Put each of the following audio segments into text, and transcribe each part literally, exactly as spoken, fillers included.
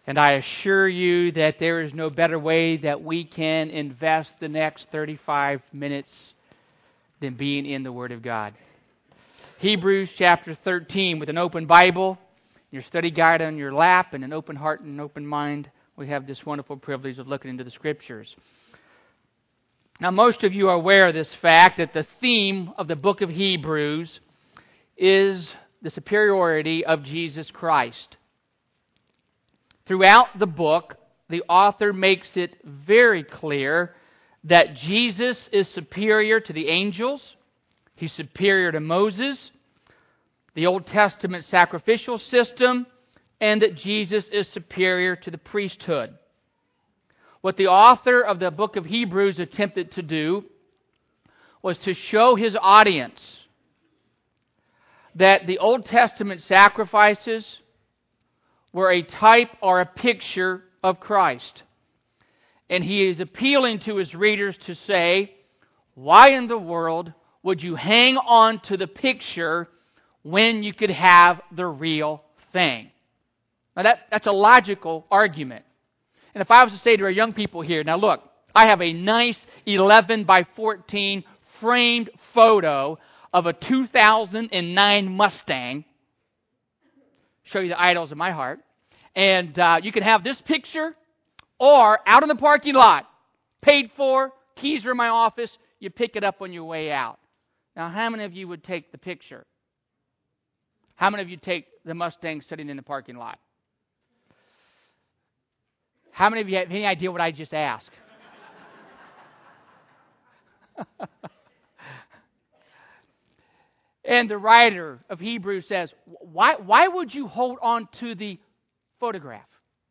And I assure you that there is no better way that we can invest the next thirty-five minutes than being in the Word of God. Hebrews chapter thirteen, with an open Bible, your study guide on your lap, and an open heart and an open mind, we have this wonderful privilege of looking into the Scriptures. Now, most of you are aware of this fact that the theme of the book of Hebrews is the superiority of Jesus Christ. Throughout the book, the author makes it very clear that Jesus is superior to the angels, He's superior to Moses, the Old Testament sacrificial system, and that Jesus is superior to the priesthood. What the author of the book of Hebrews attempted to do was to show his audience that the Old Testament sacrifices were a type or a picture of Christ. And he is appealing to his readers to say, why in the world would you hang on to the picture when you could have the real thing? Now that, that's a logical argument. And if I was to say to our young people here, now look, I have a nice eleven by fourteen framed photo of a two thousand nine Mustang. Show you the idols of my heart. And uh, you can have this picture or out in the parking lot, paid for, keys are in my office, you pick it up on your way out. Now, how many of you would take the picture? How many of you take the Mustang sitting in the parking lot? How many of you have any idea what I just asked? And the writer of Hebrews says, why, why would you hold on to the photograph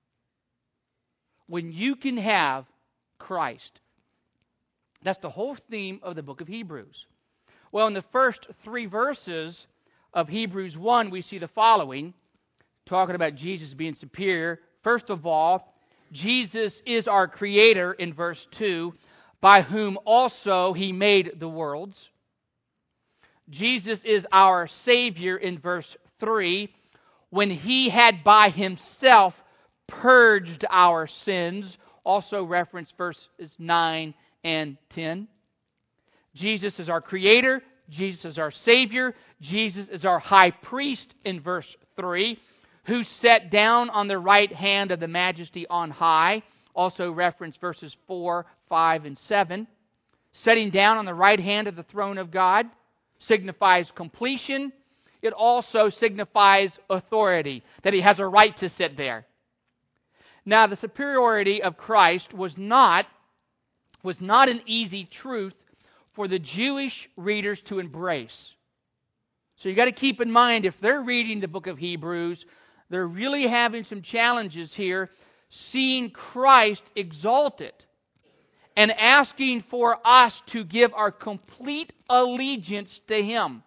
when you can have Christ? That's the whole theme of the book of Hebrews. Well, in the first three verses of Hebrews one, we see the following, talking about Jesus being superior. First of all, Jesus is our Creator in verse two, by whom also He made the worlds. Jesus is our Savior in verse three, when He had by Himself purged our sins. Also reference verses nine and ten. Jesus is our Creator. Jesus is our Savior. Jesus is our High Priest in verse three, who sat down on the right hand of the Majesty on high. Also reference verses four, five, and seven. Sitting down on the right hand of the throne of God signifies completion. It also signifies authority, that He has a right to sit there. Now, the superiority of Christ was not, was not an easy truth for the Jewish readers to embrace. So you've got to keep in mind, if they're reading the book of Hebrews, they're really having some challenges here, seeing Christ exalted and asking for us to give our complete allegiance to Him.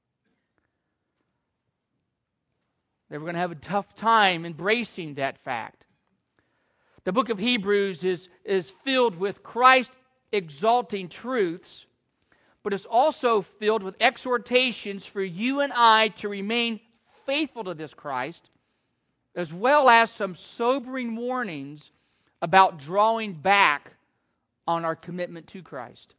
They were going to have a tough time embracing that fact. The book of Hebrews is, is filled with Christ exalting truths, but it's also filled with exhortations for you and I to remain faithful to this Christ, as well as some sobering warnings about drawing back on our commitment to Christ.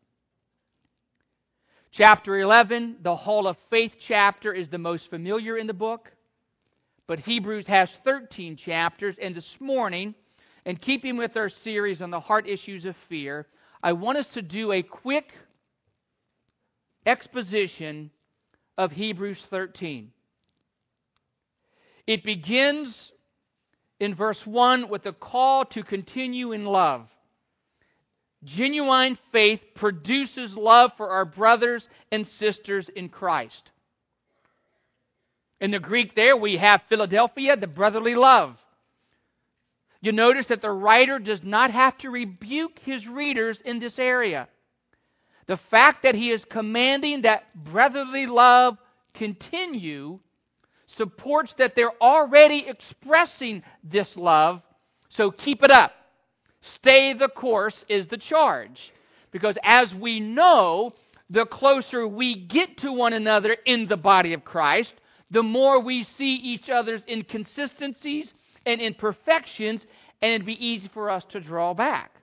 Chapter eleven, the Hall of Faith chapter, is the most familiar in the book, but Hebrews has thirteen chapters, and this morning, in keeping with our series on the heart issues of fear, I want us to do a quick exposition of Hebrews thirteen. It begins in verse one with a call to continue in love. Genuine faith produces love for our brothers and sisters in Christ. In the Greek there, we have Philadelphia, the brotherly love. You notice that the writer does not have to rebuke his readers in this area. The fact that he is commanding that brotherly love continue supports that they're already expressing this love, so keep it up. Stay the course is the charge. Because as we know, the closer we get to one another in the body of Christ, the more we see each other's inconsistencies and imperfections, and it'd be easy for us to draw back.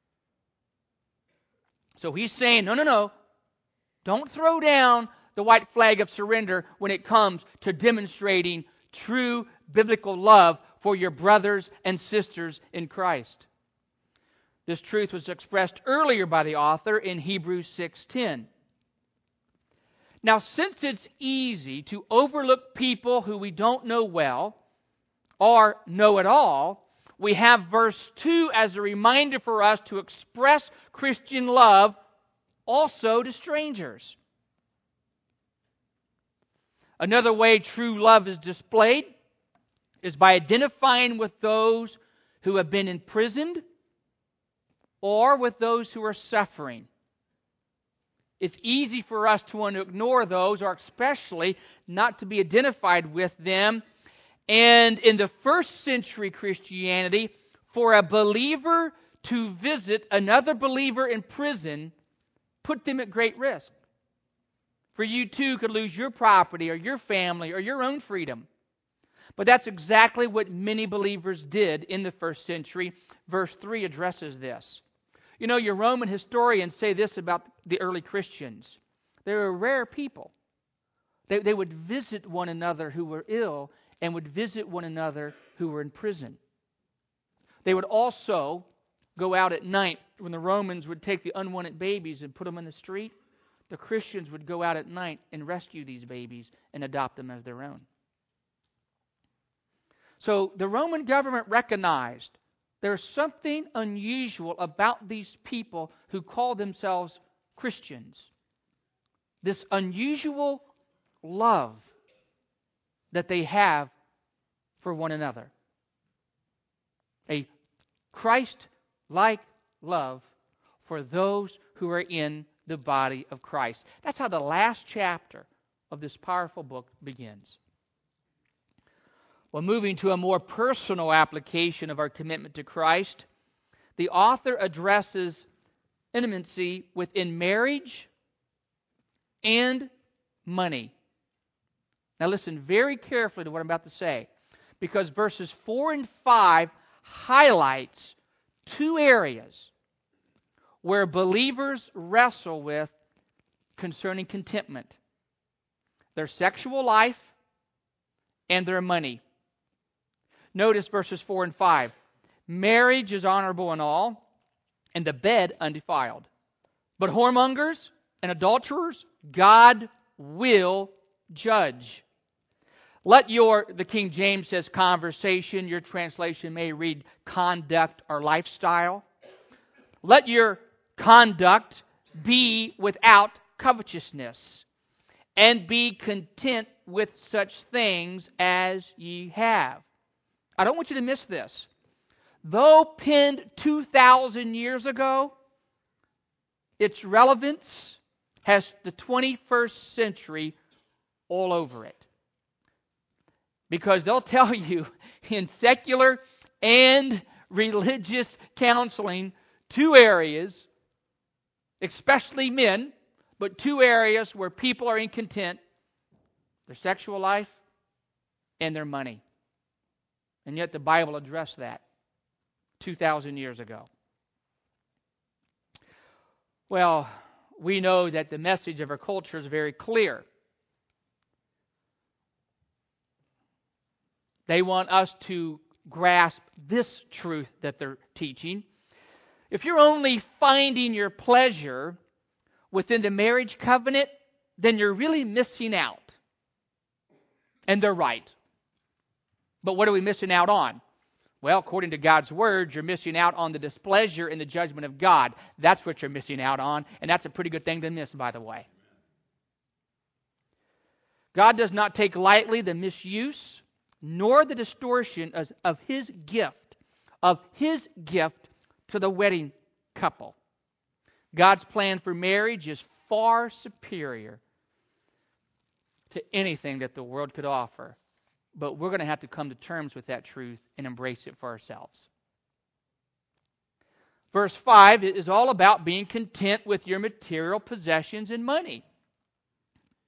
So he's saying, no, no, no. Don't throw down the white flag of surrender when it comes to demonstrating true biblical love for your brothers and sisters in Christ. This truth was expressed earlier by the author in Hebrews six ten. Now, since it's easy to overlook people who we don't know well or know at all, we have verse two as a reminder for us to express Christian love also to strangers. Another way true love is displayed is by identifying with those who have been imprisoned or with those who are suffering. It's easy for us to want to ignore those, or especially not to be identified with them. And in the first century Christianity, for a believer to visit another believer in prison put them at great risk. For you too could lose your property or your family or your own freedom. But that's exactly what many believers did in the first century. Verse three addresses this. You know, your Roman historians say this about the early Christians. They were rare people. They, they would visit one another who were ill and would visit one another who were in prison. They would also go out at night when the Romans would take the unwanted babies and put them in the street. The Christians would go out at night and rescue these babies and adopt them as their own. So the Roman government recognized there's something unusual about these people who call themselves Christians. This unusual love that they have for one another. A Christ-like love for those who are in the body of Christ. That's how the last chapter of this powerful book begins. Well, moving to a more personal application of our commitment to Christ, the author addresses intimacy within marriage and money. Now listen very carefully to what I'm about to say, because verses four and five highlights two areas where believers wrestle with concerning contentment: their sexual life and their money. Notice verses four and five. Marriage is honorable in all, and the bed undefiled. But whoremongers and adulterers God will judge. Let your, the King James says conversation, your translation may read conduct or lifestyle. Let your conduct be without covetousness, and be content with such things as ye have. I don't want you to miss this. Though penned two thousand years ago, its relevance has the twenty-first century all over it. Because they'll tell you in secular and religious counseling, two areas, especially men, but two areas where people are incontent: their sexual life and their money. And yet the Bible addressed that two thousand years ago. Well, we know that the message of our culture is very clear. They want us to grasp this truth that they're teaching. If you're only finding your pleasure within the marriage covenant, then you're really missing out. And they're right. But what are we missing out on? Well, according to God's Word, you're missing out on the displeasure and the judgment of God. That's what you're missing out on, and that's a pretty good thing to miss, by the way. God does not take lightly the misuse nor the distortion of, of His gift, of His gift to the wedding couple. God's plan for marriage is far superior to anything that the world could offer. But we're going to have to come to terms with that truth and embrace it for ourselves. Verse five is all about being content with your material possessions and money.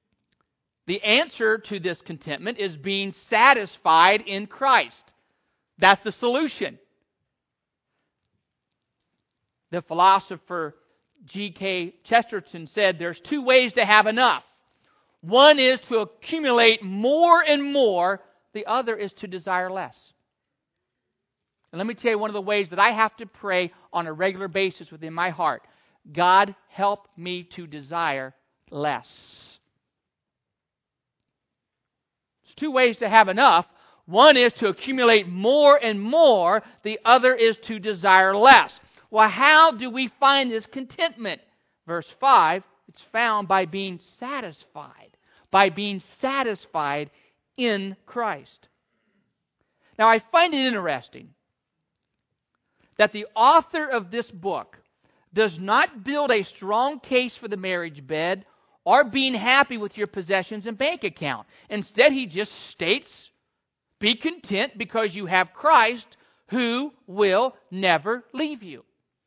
The answer to this contentment is being satisfied in Christ. That's the solution. The philosopher G K Chesterton said there's two ways to have enough. One is to accumulate more and more. The other is to desire less. And let me tell you one of the ways that I have to pray on a regular basis within my heart. God, help me to desire less. There's two ways to have enough. One is to accumulate more and more. The other is to desire less. Well, how do we find this contentment? Verse five, it's found by being satisfied. By being satisfied in Christ. Now, I find it interesting that the author of this book does not build a strong case for the marriage bed or being happy with your possessions and bank account. Instead, he just states, be content because you have Christ who will never leave you.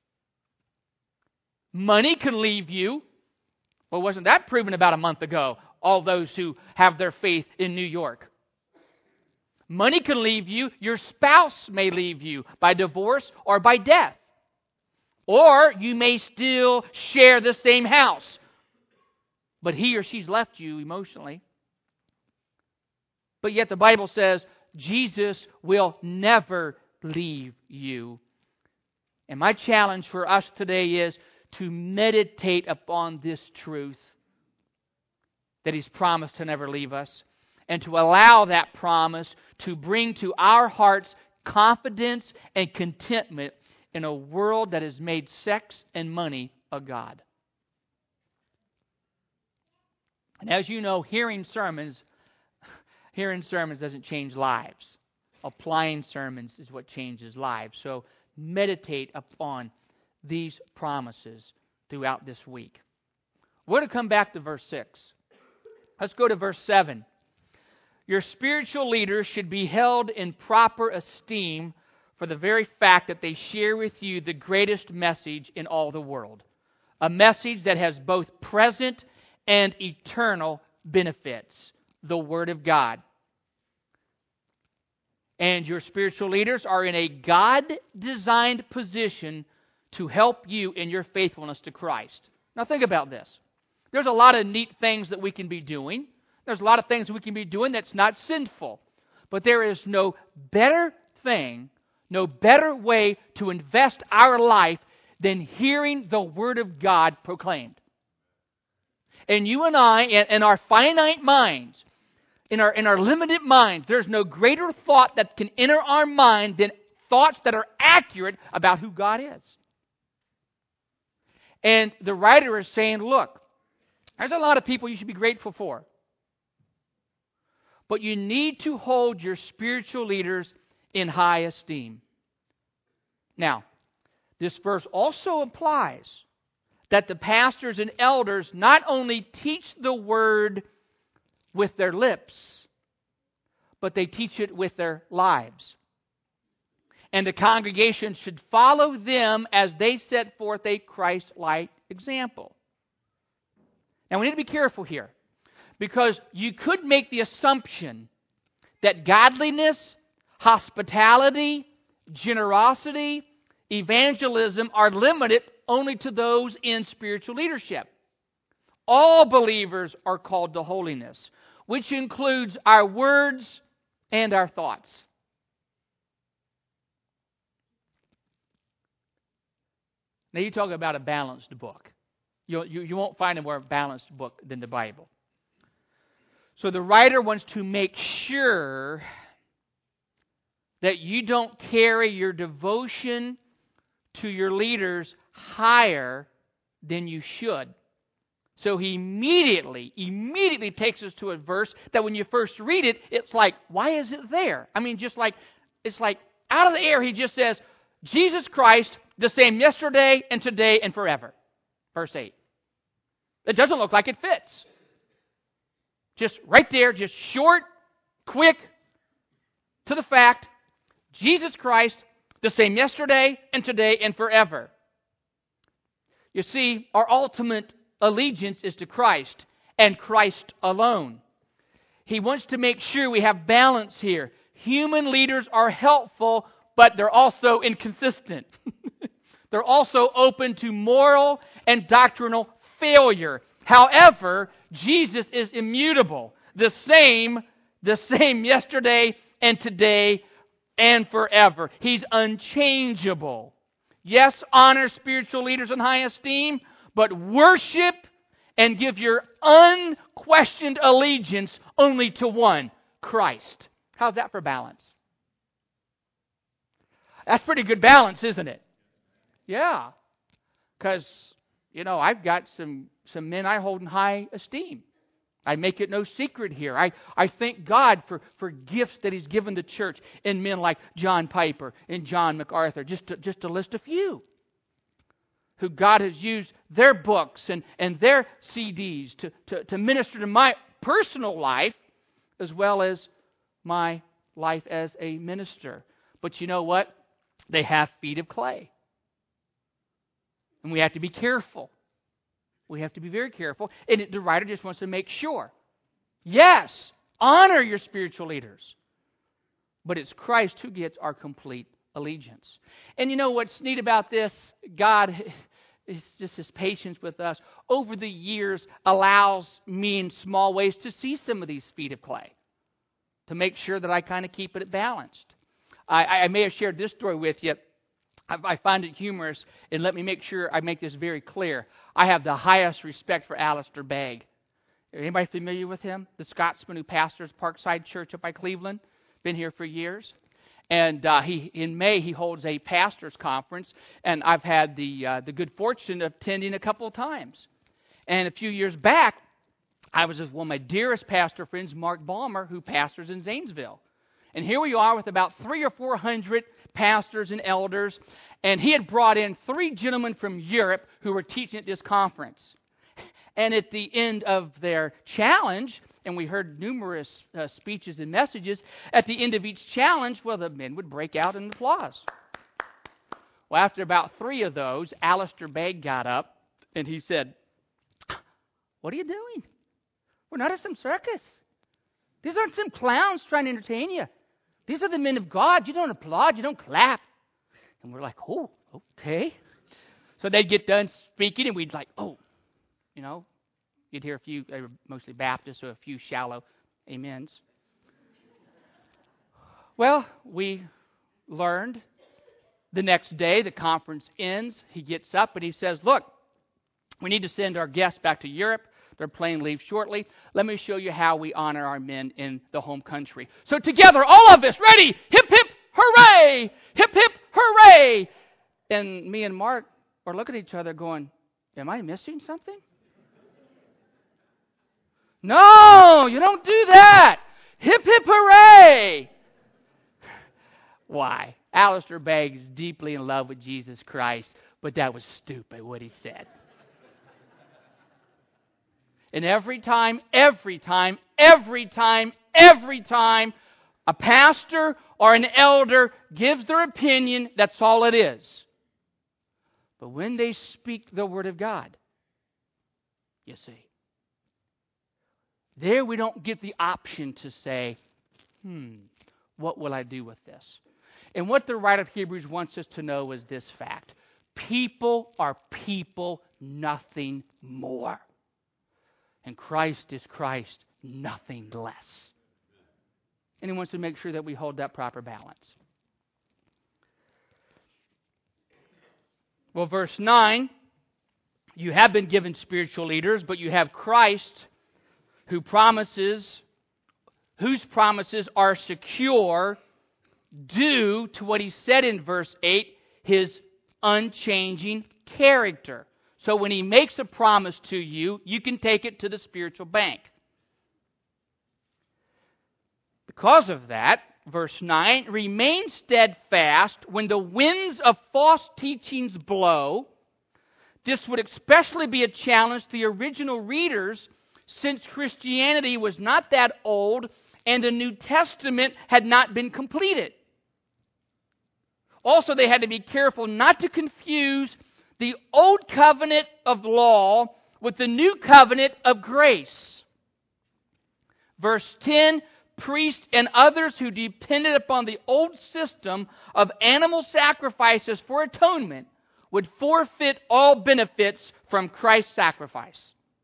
Money can leave you. Well, wasn't that proven about a month ago? All those who have their faith in New York. Money can leave you. Your spouse may leave you by divorce or by death. Or you may still share the same house, but he or she's left you emotionally. But yet the Bible says Jesus will never leave you. And my challenge for us today is to meditate upon this truth that He's promised to never leave us, and to allow that promise to bring to our hearts confidence and contentment in a world that has made sex and money a god. And as you know, hearing sermons, hearing sermons doesn't change lives. Applying sermons is what changes lives. So meditate upon these promises throughout this week. We're going to come back to verse six. Let's go to verse seven. Your spiritual leaders should be held in proper esteem for the very fact that they share with you the greatest message in all the world. A message that has both present and eternal benefits. The Word of God. And your spiritual leaders are in a God-designed position to help you in your faithfulness to Christ. Now think about this. There's a lot of neat things that we can be doing. There's a lot of things we can be doing that's not sinful. But there is no better thing, no better way to invest our life than hearing the Word of God proclaimed. And you and I, in, in our finite minds, in our, in our limited minds, there's no greater thought that can enter our mind than thoughts that are accurate about who God is. And the writer is saying, look, there's a lot of people you should be grateful for. But you need to hold your spiritual leaders in high esteem. Now, this verse also implies that the pastors and elders not only teach the Word with their lips, but they teach it with their lives. And the congregation should follow them as they set forth a Christ-like example. Now, we need to be careful here, because you could make the assumption that godliness, hospitality, generosity, evangelism are limited only to those in spiritual leadership. All believers are called to holiness, which includes our words and our thoughts. Now you talk about a balanced book. You, you, you won't find a more balanced book than the Bible. So the writer wants to make sure that you don't carry your devotion to your leaders higher than you should. So he immediately, immediately takes us to a verse that when you first read it, it's like, why is it there? I mean, just like, it's like out of the air, he just says, Jesus Christ, the same yesterday and today and forever. Verse eight. It doesn't look like it fits. Just right there, just short, quick, to the fact, Jesus Christ, the same yesterday and today and forever. You see, our ultimate allegiance is to Christ and Christ alone. He wants to make sure we have balance here. human leaders are helpful, but they're also inconsistent. They're also open to moral and doctrinal failure. However, Jesus is immutable, the same, the same yesterday and today and forever. He's unchangeable. Yes, honor spiritual leaders in high esteem, but worship and give your unquestioned allegiance only to one, Christ. How's that for balance? That's pretty good balance, isn't it? Yeah. Because, you know, I've got some, some men I hold in high esteem. I make it no secret here. I, I thank God for, for gifts that He's given the church in men like John Piper and John MacArthur, just to, just to list a few, who God has used their books and, and their C Ds to, to, to minister to my personal life as well as my life as a minister. But you know what? They have feet of clay. And we have to be careful. We have to be very careful. And it, the writer just wants to make sure. Yes, honor your spiritual leaders. But it's Christ who gets our complete allegiance. And you know what's neat about this? God is just His patience with us. Over the years, allows me in small ways to see some of these feet of clay. To make sure that I kind of keep it balanced. I, I may have shared this story with you. I find it humorous, and let me make sure I make this very clear. I have the highest respect for Alistair Begg. Anybody familiar with him? The Scotsman who pastors Parkside Church up by Cleveland. Been here for years. And uh, he in May, he holds a pastor's conference, and I've had the uh, the good fortune of attending a couple of times. And a few years back, I was with one of my dearest pastor friends, Mark Balmer, who pastors in Zanesville. And here we are with about three or four hundred pastors and elders. And he had brought in three gentlemen from Europe who were teaching at this conference. And at the end of their challenge, and we heard numerous uh, speeches and messages, at the end of each challenge, well, the men would break out in applause. Well, after about three of those, Alistair Begg got up and he said, "What are you doing? We're not at some circus. These aren't some clowns trying to entertain you. These are the men of God. You don't applaud. You don't clap." And we're like, "Oh, okay." So they'd get done speaking, and we'd like, "Oh," you know. You'd hear a few, they were mostly Baptists, so a few shallow amens. Well, we learned the next day, the conference ends. He gets up and he says, "Look, we need to send our guests back to Europe. Their plane leaves shortly. Let me show you how we honor our men in the home country." So together, all of us, ready, hip, hip, hooray! Hip, hip, hooray! And me and Mark are looking at each other going, "Am I missing something?" No, you don't do that. Hip, hip, hooray! Why? Alistair Begg is deeply in love with Jesus Christ, but that was stupid what he said. And every time, every time, every time, every time a pastor or an elder gives their opinion, that's all it is. But when they speak the Word of God, you see, there we don't get the option to say, hmm, what will I do with this? And what the writer of Hebrews wants us to know is this fact. People are people, nothing more. And Christ is Christ, nothing less. And He wants to make sure that we hold that proper balance. Well, verse nine, you have been given spiritual leaders, but you have Christ who promises, whose promises are secure due to what He said in verse eight, His unchanging character. So when He makes a promise to you, you can take it to the spiritual bank. Because of that, verse nine, remain steadfast when the winds of false teachings blow. This would especially be a challenge to the original readers, since Christianity was not that old and the New Testament had not been completed. Also, they had to be careful not to confuse the old covenant of law with the new covenant of grace. Verse ten, priests, and others who depended upon the old system of animal sacrifices for atonement would forfeit all benefits from Christ's sacrifice.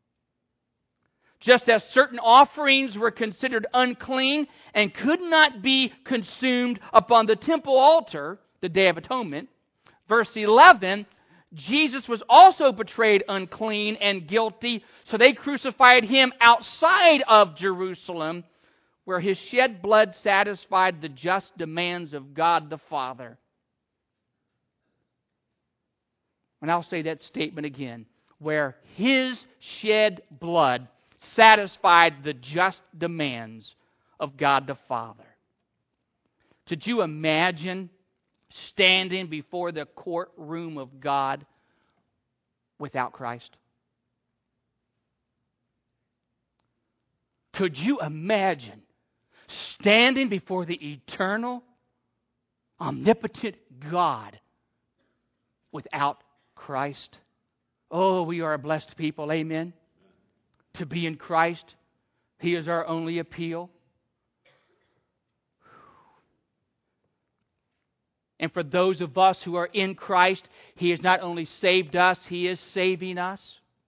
Just as certain offerings were considered unclean and could not be consumed upon the temple altar, the Day of Atonement, verse eleven, Jesus was also betrayed unclean and guilty, so they crucified him outside of Jerusalem, where his shed blood satisfied the just demands of God the Father. And I'll say that statement again, where his shed blood satisfied the just demands of God the Father. Could you imagine standing before the courtroom of God without Christ? Could you imagine standing before the eternal, omnipotent God without Christ? Oh, we are a blessed people, amen? To be in Christ, He is our only appeal. And for those of us who are in Christ, He has not only saved us, He is saving us.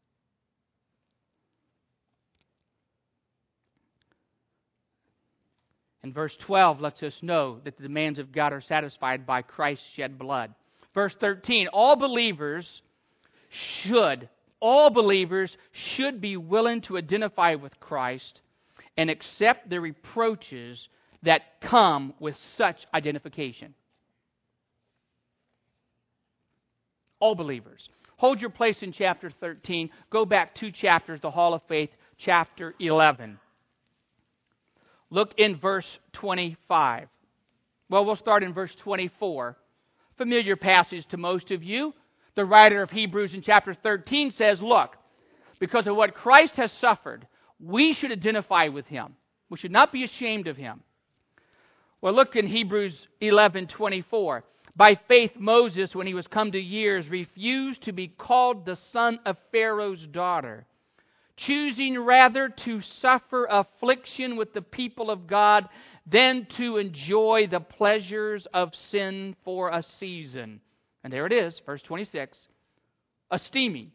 And verse twelve lets us know that the demands of God are satisfied by Christ's shed blood. Verse thirteen, all believers should, all believers should be willing to identify with Christ and accept the reproaches that come with such identification. All believers. Hold your place in chapter thirteen. Go back two chapters, the Hall of Faith, chapter eleven. Look in verse twenty-five. Well, we'll start in verse twenty-four. Familiar passage to most of you. The writer of Hebrews in chapter thirteen says, look, because of what Christ has suffered, we should identify with Him. We should not be ashamed of Him. Well, look in Hebrews eleven twenty-four. By faith, Moses, when he was come to years, refused to be called the son of Pharaoh's daughter, choosing rather to suffer affliction with the people of God than to enjoy the pleasures of sin for a season. And there it is, verse twenty-six. Esteeming.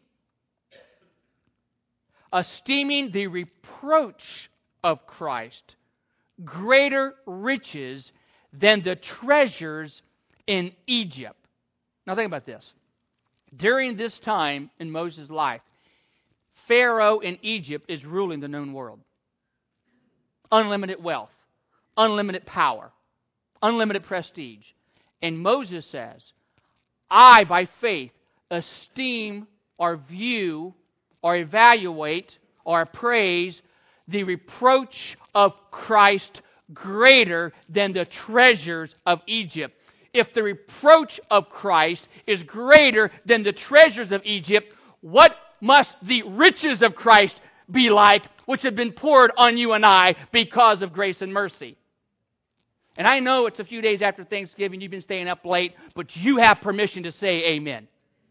Esteeming the reproach of Christ greater riches than the treasures in Egypt. Now think about this. During this time in Moses' life, Pharaoh in Egypt is ruling the known world. Unlimited wealth, unlimited power, unlimited prestige. And Moses says, I, by faith, esteem or view or evaluate or praise the reproach of Christ greater than the treasures of Egypt. If the reproach of Christ is greater than the treasures of Egypt, what must the riches of Christ be like, which have been poured on you and I because of grace and mercy? And I know it's a few days after Thanksgiving, you've been staying up late, but you have permission to say amen.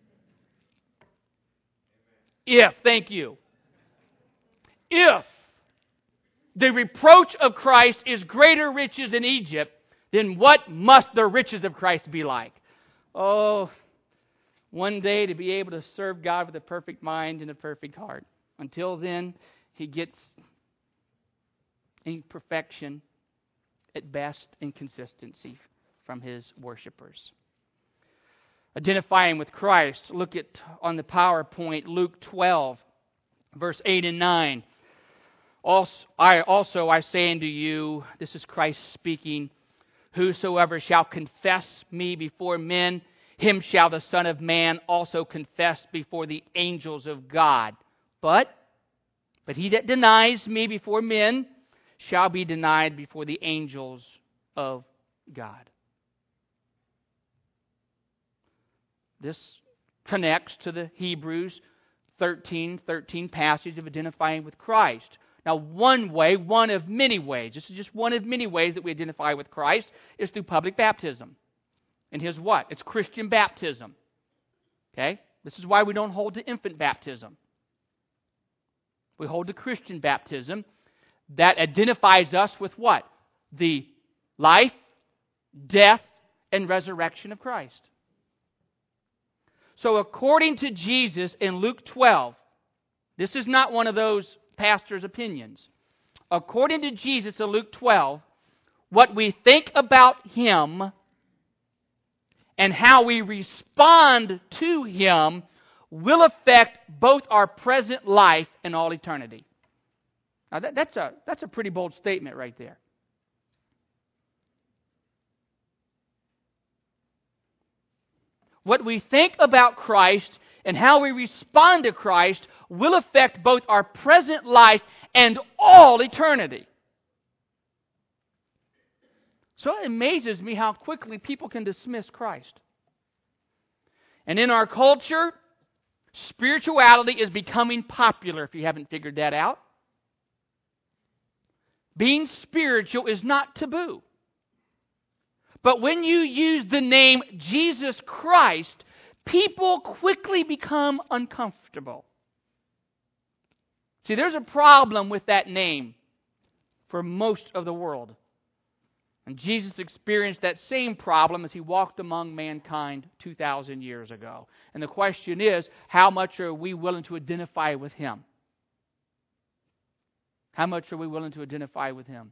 If, thank you. If the reproach of Christ is greater riches in Egypt, then what must the riches of Christ be like? Oh, one day to be able to serve God with a perfect mind and a perfect heart. Until then, He gets imperfection, at best inconsistency from His worshipers. Identifying with Christ, look at on the PowerPoint, Luke twelve, verse eight and nine. Also I, also I say unto you, this is Christ speaking, whosoever shall confess me before men, him shall the Son of Man also confess before the angels of God. But, but he that denies me before men shall be denied before the angels of God. This connects to the Hebrews thirteen thirteen passage of identifying with Christ. Now, one way, one of many ways, this is just one of many ways that we identify with Christ, is through public baptism. And here's what? It's Christian baptism. Okay? This is why we don't hold to infant baptism. We hold to Christian baptism that identifies us with what? the life, death, and resurrection of Christ. So according to Jesus in Luke twelve, this is not one of those pastor's opinions. According to Jesus in Luke twelve, what we think about Him and how we respond to Him will affect both our present life and all eternity. Now that, that's a that's a pretty bold statement right there. What we think about Christ and how we respond to Christ will affect both our present life and all eternity. So it amazes me how quickly people can dismiss Christ. And in our culture, spirituality is becoming popular, if you haven't figured that out. Being spiritual is not taboo. But when you use the name Jesus Christ, people quickly become uncomfortable. See, there's a problem with that name for most of the world. And Jesus experienced that same problem as He walked among mankind two thousand years ago. And the question is, how much are we willing to identify with Him? How much are we willing to identify with Him?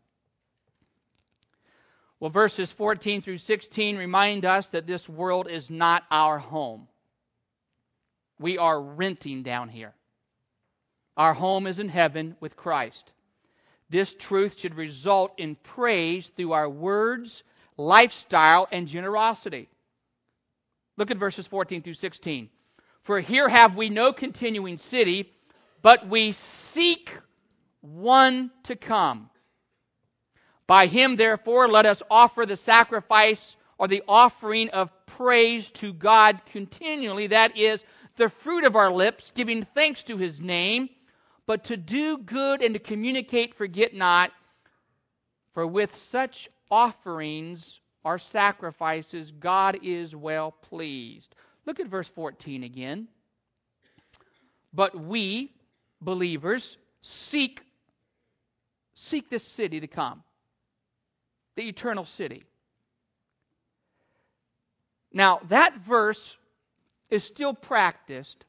Well, verses fourteen through sixteen remind us that this world is not our home. We are renting down here. Our home is in heaven with Christ. This truth should result in praise through our words, lifestyle, and generosity. Look at verses fourteen through sixteen. For here have we no continuing city, but we seek one to come. By Him, therefore, let us offer the sacrifice or the offering of praise to God continually. That is the fruit of our lips, giving thanks to His name. But to do good and to communicate, forget not. For with such offerings or sacrifices, God is well pleased. Look at verse fourteen again. But we, believers, seek, seek this city to come. The eternal city. Now, that verse is still practiced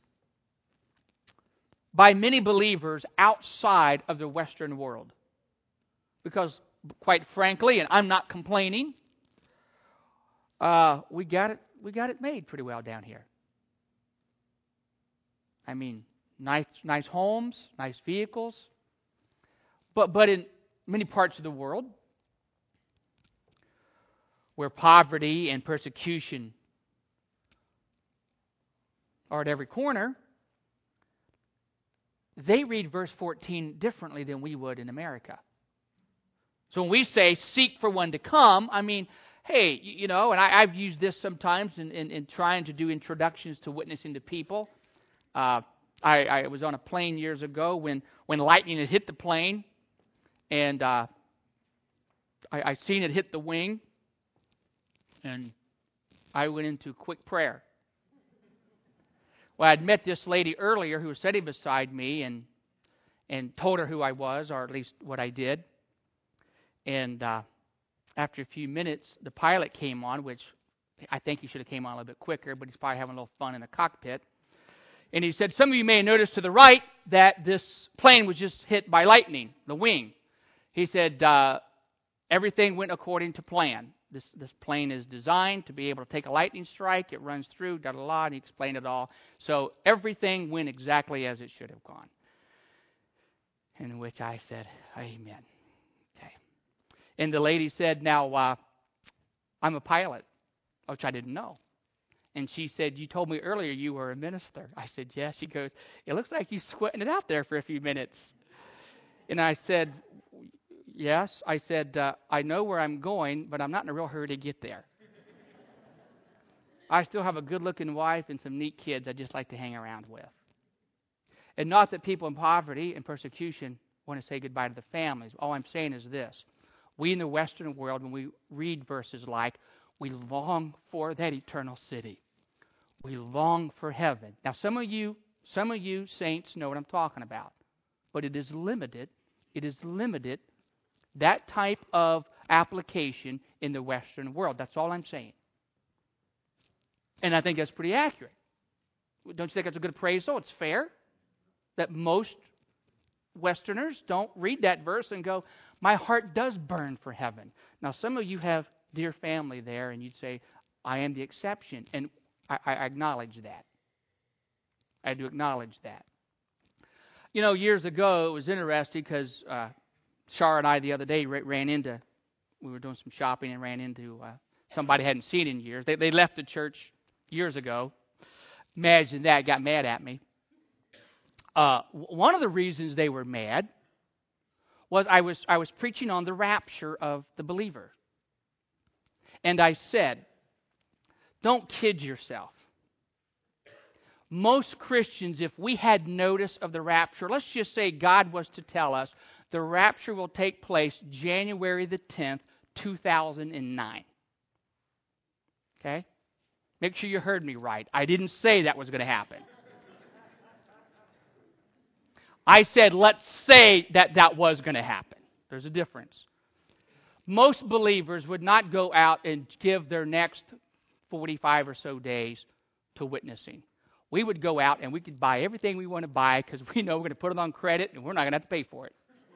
by many believers outside of the Western world. Because, quite frankly, and I'm not complaining, uh, we got it, we got it made pretty well down here. I mean, nice, nice homes, nice vehicles. But, but in many parts of the world, where poverty and persecution are at every corner, they read verse fourteen differently than we would in America. So when we say, seek for one to come, I mean, hey, you know, and I, I've used this sometimes in, in, in trying to do introductions to witnessing to people. Uh, I, I was on a plane years ago when, when lightning had hit the plane, and uh, I, I seen it hit the wing, and I went into quick prayer. Well, I'd met this lady earlier who was sitting beside me and and told her who I was, or at least what I did. And uh, after a few minutes, the pilot came on, which I think he should have came on a little bit quicker, but he's probably having a little fun in the cockpit. And he said, some of you may have noticed to the right that this plane was just hit by lightning, the wing. He said, uh, everything went according to plan. This this plane is designed to be able to take a lightning strike. It runs through, da da da, and he explained it all. So everything went exactly as it should have gone. In which I said, amen. Okay. And the lady said, now, uh, I'm a pilot, which I didn't know. And she said, you told me earlier you were a minister. I said, yes. She goes, it looks like you're sweating it out there for a few minutes. And I said, yes. I said, uh, I know where I'm going, but I'm not in a real hurry to get there. I still have a good-looking wife and some neat kids I'd just like to hang around with. And not that people in poverty and persecution want to say goodbye to the families. All I'm saying is this. We in the Western world, when we read verses like, we long for that eternal city. We long for heaven. Now, some of you, some of you saints know what I'm talking about. But it is limited. It is limited. That type of application in the Western world. That's all I'm saying. And I think that's pretty accurate. Don't you think that's a good appraisal? It's fair that most Westerners don't read that verse and go, my heart does burn for heaven. Now, some of you have dear family there, and you'd say, I am the exception. And I, I acknowledge that. I do acknowledge that. You know, years ago, it was interesting because uh, Shar and I the other day ran into, we were doing some shopping and ran into uh, somebody I hadn't seen in years. They, they left the church years ago. Imagine that, got mad at me. Uh, one of the reasons they were mad was I was I was preaching on the rapture of the believer. And I said, don't kid yourself. Most Christians, if we had notice of the rapture, let's just say God was to tell us the rapture will take place January the tenth, two thousand nine. Okay? Make sure you heard me right. I didn't say that was going to happen. I said, let's say that that was going to happen. There's a difference. Most believers would not go out and give their next forty-five or so days to witnessing. We would go out and we could buy everything we want to buy because we know we're going to put it on credit and we're not going to have to pay for it.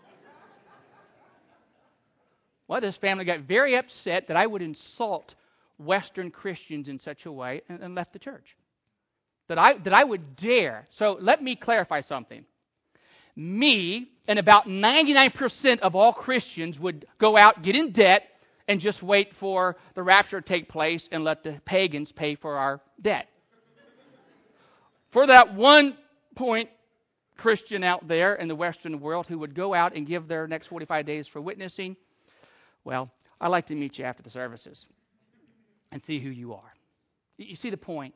Well, this family got very upset that I would insult Western Christians in such a way and, and left the church. That I, that I would dare. So let me clarify something. Me and about ninety-nine percent of all Christians would go out, get in debt, and just wait for the rapture to take place and let the pagans pay for our debt. For that one point Christian out there in the Western world who would go out and give their next forty-five days for witnessing, well, I'd like to meet you after the services and see who you are. You see the point?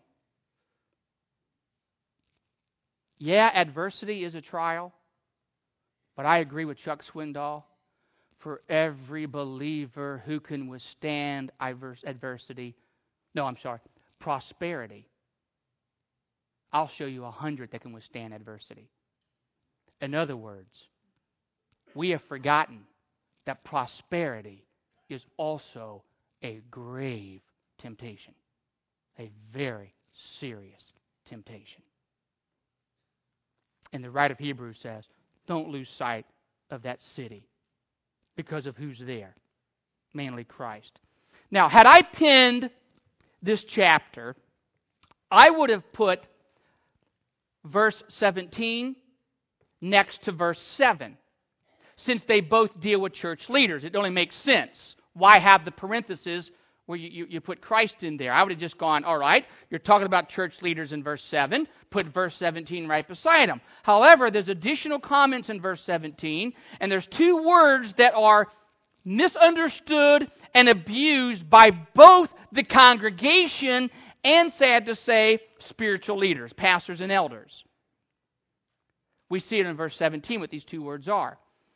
Yeah, adversity is a trial. But I agree with Chuck Swindoll. For every believer who can withstand adversity, no, I'm sorry, prosperity, I'll show you a hundred that can withstand adversity. In other words, we have forgotten that prosperity is also a grave temptation, a very serious temptation. And the writer of Hebrews says, don't lose sight of that city because of who's there, mainly Christ. Now, had I penned this chapter, I would have put verse seventeen next to verse seven, since they both deal with church leaders. It only makes sense. Why have the parentheses where you, you, you put Christ in there? I would have just gone, all right, you're talking about church leaders in verse seven, put verse seventeen right beside them. However, there's additional comments in verse seventeen, and there's two words that are misunderstood and abused by both the congregation and, sad to say, spiritual leaders, pastors and elders. We see it in verse seventeen what these two words are.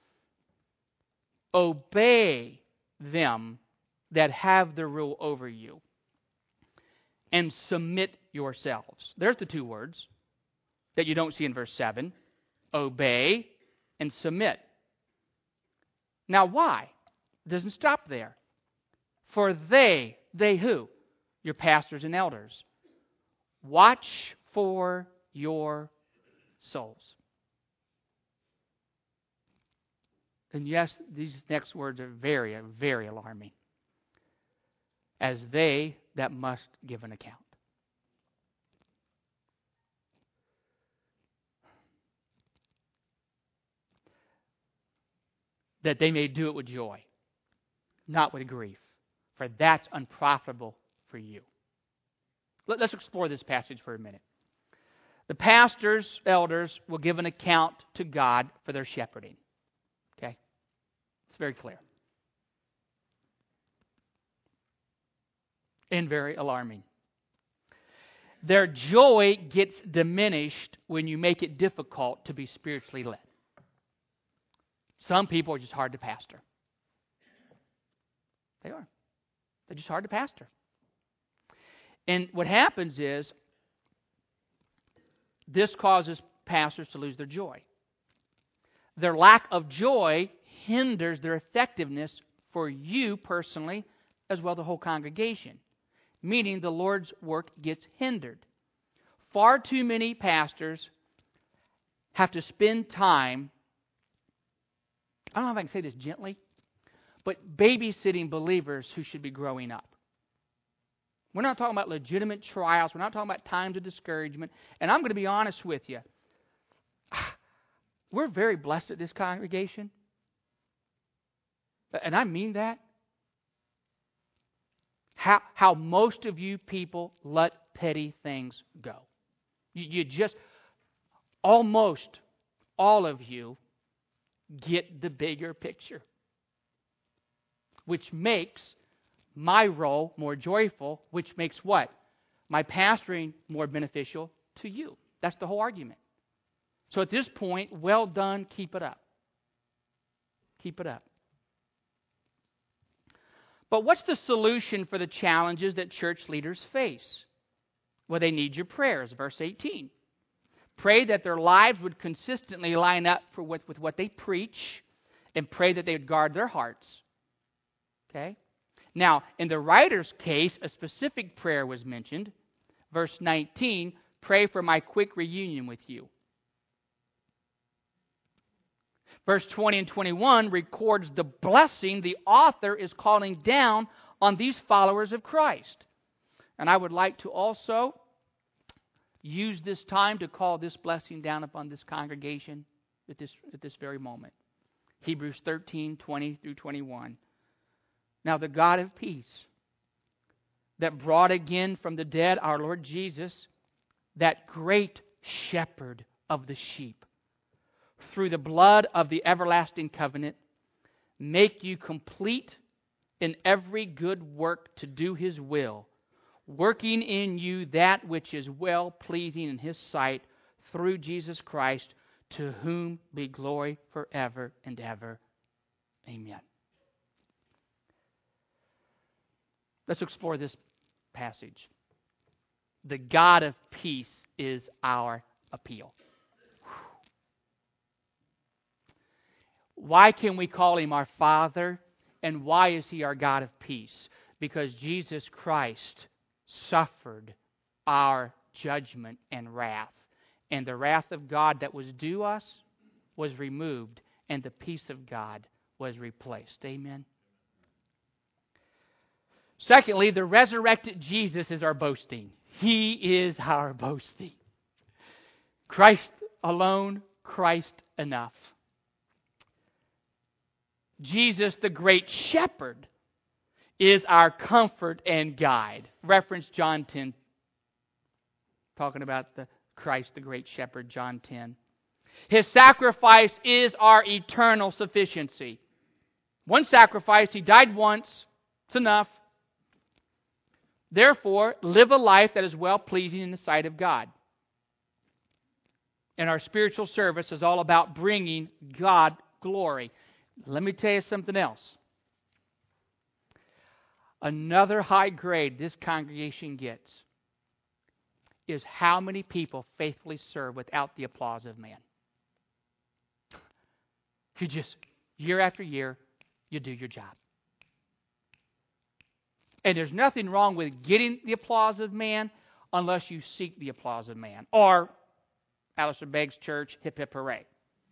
Obey them that have the rule over you, and submit yourselves. There's the two words that you don't see in verse seven. Obey and submit. Now why? It doesn't stop there. For they, they who? Your pastors and elders. Watch for your souls. And yes, these next words are very, very alarming. As they that must give an account. That they may do it with joy, not with grief, for that's unprofitable for you. Let's explore this passage for a minute. The pastors, elders, will give an account to God for their shepherding. Okay? It's very clear. And very alarming. Their joy gets diminished when you make it difficult to be spiritually led. Some people are just hard to pastor. They are. They're just hard to pastor. And what happens is, this causes pastors to lose their joy. Their lack of joy hinders their effectiveness for you personally as well as the whole congregation, meaning the Lord's work gets hindered. Far too many pastors have to spend time, I don't know if I can say this gently, but babysitting believers who should be growing up. We're not talking about legitimate trials. We're not talking about times of discouragement. And I'm going to be honest with you. We're very blessed at this congregation. And I mean that. How, how most of you people let petty things go. You, you just, almost all of you get the bigger picture. Which makes my role more joyful, which makes what? My pastoring more beneficial to you. That's the whole argument. So at this point, well done, keep it up. Keep it up. But what's the solution for the challenges that church leaders face? Well, they need your prayers, verse eighteen. Pray that their lives would consistently line up for what, with what they preach, and pray that they would guard their hearts. Okay? Now, in the writer's case, a specific prayer was mentioned. Verse nineteen, pray for my quick reunion with you. Verse twenty and twenty-one records the blessing the author is calling down on these followers of Christ. And I would like to also use this time to call this blessing down upon this congregation at this, at this very moment. Hebrews thirteen, twenty through twenty-one. Now the God of peace, that brought again from the dead our Lord Jesus, that great shepherd of the sheep, through the blood of the everlasting covenant, make you complete in every good work to do His will, working in you that which is well-pleasing in His sight, through Jesus Christ, to whom be glory forever and ever. Amen. Let's explore this passage. The God of peace is our appeal. Why can we call Him our Father? And why is He our God of peace? Because Jesus Christ suffered our judgment and wrath. And the wrath of God that was due us was removed, and the peace of God was replaced. Amen. Secondly, the resurrected Jesus is our boasting. He is our boasting. Christ alone, Christ enough. Jesus, the great shepherd, is our comfort and guide. Reference John ten. Talking about the Christ, the great shepherd, John ten. His sacrifice is our eternal sufficiency. One sacrifice, He died once. It's enough. Therefore, live a life that is well-pleasing in the sight of God. And our spiritual service is all about bringing God glory. Let me tell you something else. Another high grade this congregation gets is how many people faithfully serve without the applause of man. You just, year after year, you do your job. And there's nothing wrong with getting the applause of man unless you seek the applause of man. Or, Alistair Begg's church, hip hip hooray.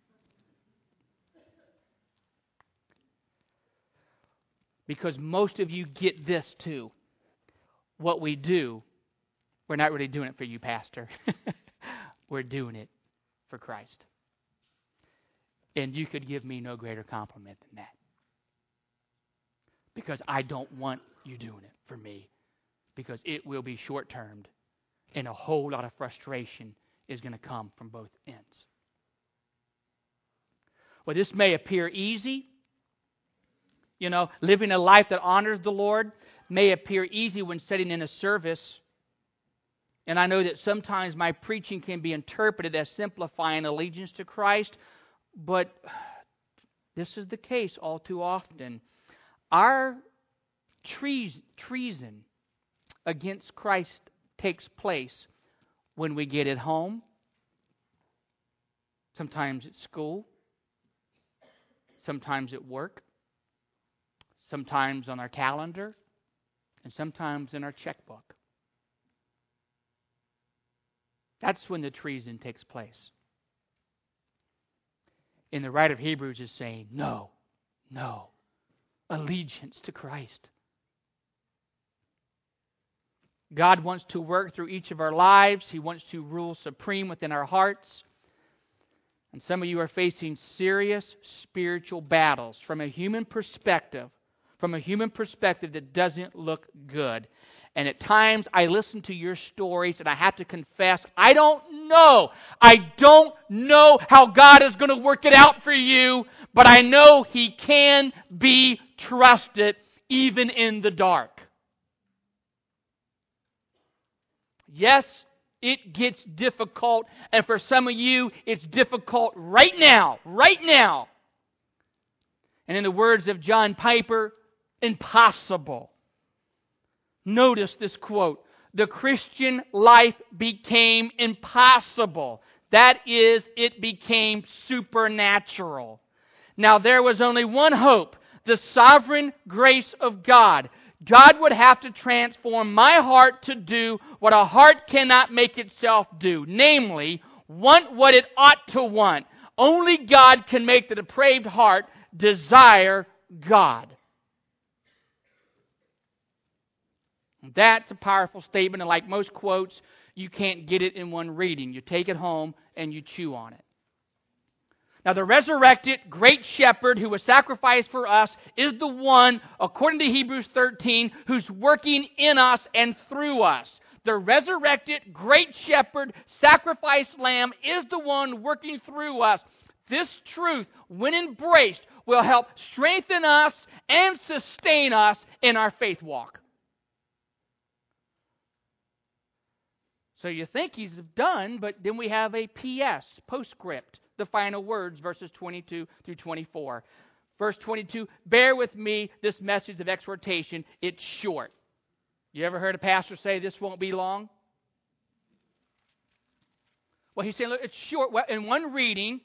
Because most of you get this too. What we do, we're not really doing it for you, Pastor. We're doing it for Christ. And you could give me no greater compliment than that. Because I don't want you doing it for me. Because it will be short-termed. And a whole lot of frustration is going to come from both ends. Well, this may appear easy. You know, living a life that honors the Lord may appear easy when sitting in a service. And I know that sometimes my preaching can be interpreted as simplifying allegiance to Christ. But this is the case all too often. Our treason against Christ takes place when we get at home, sometimes at school, sometimes at work, sometimes on our calendar, and sometimes in our checkbook. That's when the treason takes place. And the writer of Hebrews is saying, no, no, allegiance to Christ. God wants to work through each of our lives. He wants to rule supreme within our hearts. And some of you are facing serious spiritual battles from a human perspective, from a human perspective that doesn't look good. And at times I listen to your stories and I have to confess, I don't know. I don't know how God is going to work it out for you, but I know He can be trusted even in the dark. Yes, it gets difficult, and for some of you, it's difficult right now, right now. And in the words of John Piper, impossible. Notice this quote, the Christian life became impossible. That is, it became supernatural. Now there was only one hope, the sovereign grace of God. God would have to transform my heart to do what a heart cannot make itself do. Namely, want what it ought to want. Only God can make the depraved heart desire God. That's a powerful statement, and like most quotes, you can't get it in one reading. You take it home and you chew on it. Now, the resurrected great shepherd who was sacrificed for us is the one, according to Hebrews thirteen, who's working in us and through us. The resurrected great shepherd, sacrificed lamb, is the one working through us. This truth, when embraced, will help strengthen us and sustain us in our faith walk. So you think He's done, but then we have a P S, postscript. The final words, verses twenty-two through twenty-four. Verse twenty-two, bear with me this message of exhortation. It's short. You ever heard a pastor say this won't be long? Well, he's saying, look, it's short. Well, in one reading,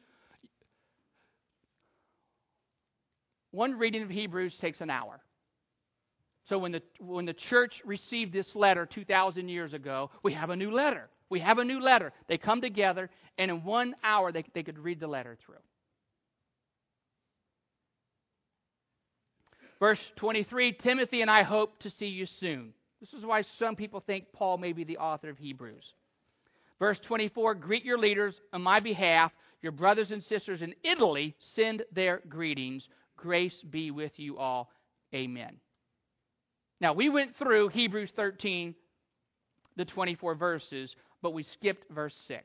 one reading of Hebrews takes an hour. So when the when the church received this letter two thousand years ago, we have a new letter. We have a new letter. They come together, and in one hour they, they could read the letter through. Verse twenty-three, Timothy and I hope to see you soon. This is why some people think Paul may be the author of Hebrews. Verse twenty-four, greet your leaders on my behalf. Your brothers and sisters in Italy send their greetings. Grace be with you all. Amen. Now, we went through Hebrews thirteen, the twenty-four verses, but we skipped verse six.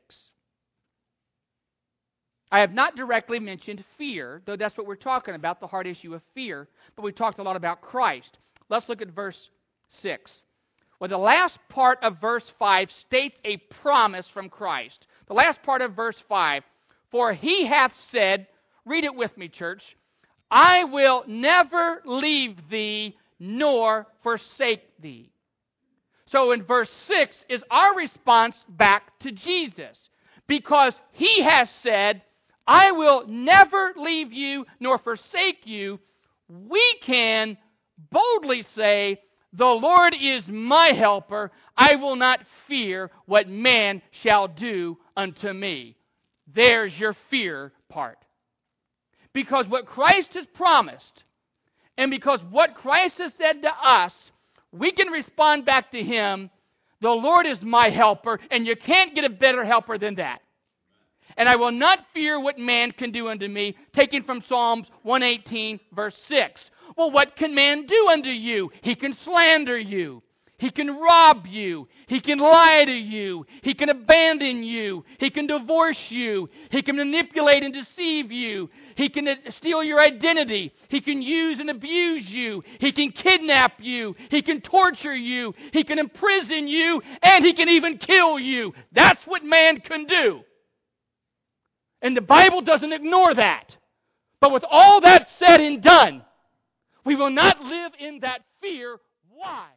I have not directly mentioned fear, though that's what we're talking about, the hard issue of fear, but we talked a lot about Christ. Let's look at verse six. Well, the last part of verse five states a promise from Christ. The last part of verse five, for He hath said, read it with me, church, I will never leave thee nor forsake thee. So in verse six is our response back to Jesus. Because He has said, I will never leave you nor forsake you, we can boldly say, the Lord is my helper. I will not fear what man shall do unto me. There's your fear part. Because what Christ has promised, and because what Christ has said to us, we can respond back to Him, the Lord is my helper, and you can't get a better helper than that. And I will not fear what man can do unto me, taken from Psalms one eighteen, verse six. Well, what can man do unto you? He can slander you. He can rob you. He can lie to you. He can abandon you. He can divorce you. He can manipulate and deceive you. He can steal your identity. He can use and abuse you. He can kidnap you. He can torture you. He can imprison you. And he can even kill you. That's what man can do. And the Bible doesn't ignore that. But with all that said and done, we will not live in that fear. Why?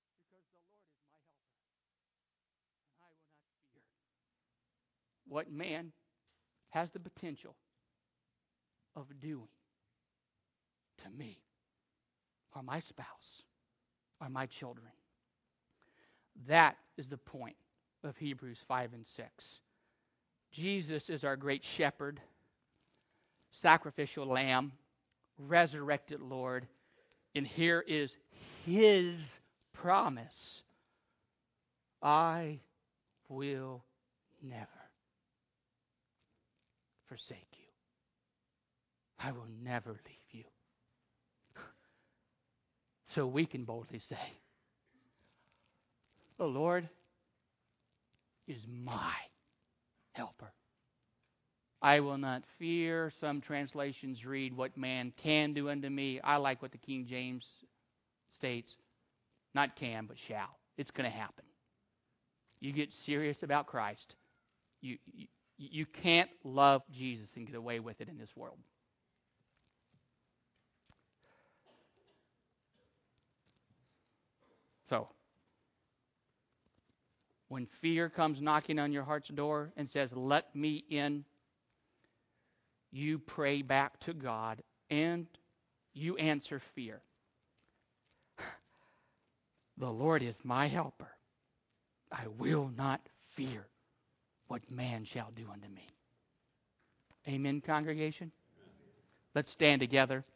What man has the potential of doing to me. or my spouse, or my children. That is the point of Hebrews five and six. Jesus is our great shepherd, sacrificial lamb, resurrected Lord, and here is His promise. I will never forsake you. I will never leave you. So we can boldly say, the Lord is my helper. I will not fear. Some translations read, what man can do unto me. I like what the King James states. Not can, but shall. It's going to happen. You get serious about Christ. You, you, you can't love Jesus and get away with it in this world. So, when fear comes knocking on your heart's door and says, let me in, you pray back to God and you answer fear. The Lord is my helper. I will not fear what man shall do unto me. Amen, congregation? Let's stand together.